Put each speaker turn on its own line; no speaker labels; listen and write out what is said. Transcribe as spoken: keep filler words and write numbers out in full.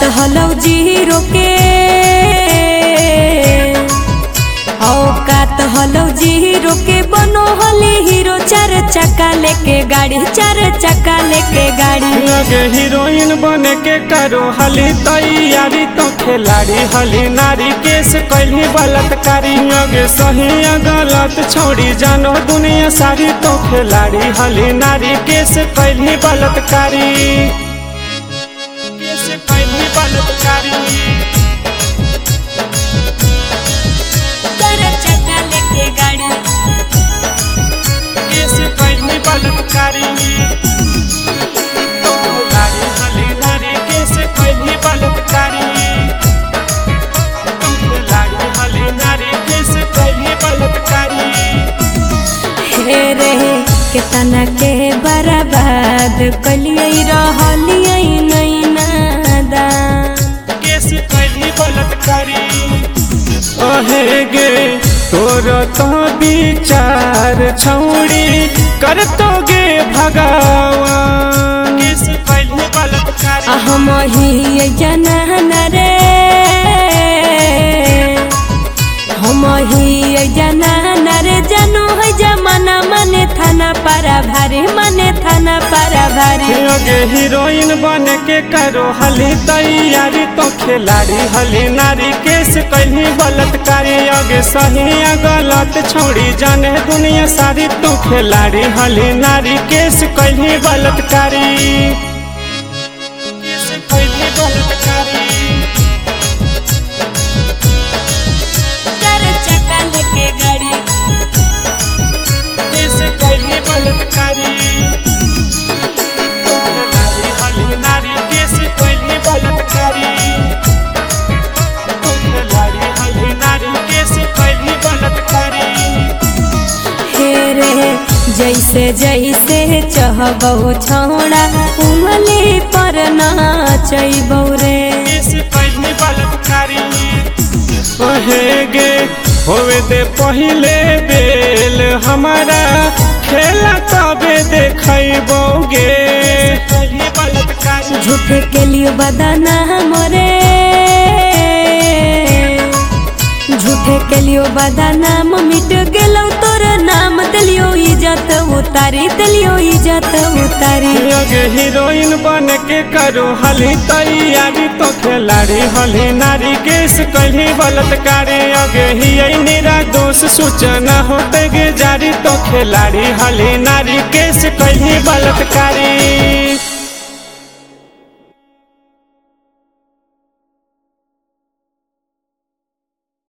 हलौ जीरो के औकात हलौ जीरो के बनो हली हीरो चार चक्का लेके गाड़ी चार चक्का लेके गाड़ी
लगे हीरोइन बने के करो हली तैयारी तो खिलाड़ी हली नारी केस कैली बलात्कारी लगे सही या गलत छोड़ी जानो दुनिया सारी तो खिलाड़ी हली नारी केस कैली बलात्कारी केस कैली बलात्कारी
चार चक्का लेके गाड़ी
केस कैली बलात्कारी तो खिलाड़ी हली नारी केस कैली बलात्कारी तो खिलाड़ी हली नारी केस कैली बलात्कारी
हे रे केतना के बर्बाद कलियै रहलियै नैनादा
केस कैली बलात्कारी अहे गे तोर तो विचार छौड़ी कर तो गे भगवान केस कैली बलात्कारी
हम ही जनन रे हम ही जनन रे जनो है जमाना मने थाना पारा भारी मने थाना पारा भारी
लगे हीरोइन बने के करो हली तैयारी तो खिलाड़ी हली नारी केस कैली बलात्कारी अगे सही या गलत छोड़ी जाने दुनिया सारी तो खिलाड़ी हली नारी केस कैली बलात्कारी केस कैली बलात्कारी
चार चक्का लेके गाड़ी
केस कैली बलात्कारी तो खिलाड़ी हली नारी केस कैली बलात्कारी तो खिलाड़ी हली नारी केस कैली बलात्कारी
हे रे जैसे जैसे चाहबौ छौड़ा उंगली पर नाचैबौ रे
केस कैली बलात्कारी ओहे गे होवे दे पहिले बेल हमारा खेला तबे देखैबोगे कैली बलात्कारी
झूठे के लिए बदाना मोरे झूठे के लिए बदानाम मिट गेलौ तोर नाम दिलियो इज्जत उतारी दिलियो इज्जत उतारी
लगे हीरोइन बन के करो हली तैयारी तो खिलाड़ी हली नारी केस कैली बलात्कारी अगे ही निरा दोष सूचना होते गे जारी तो खिलाड़ी हली नारी केस कैली बलात्कारी।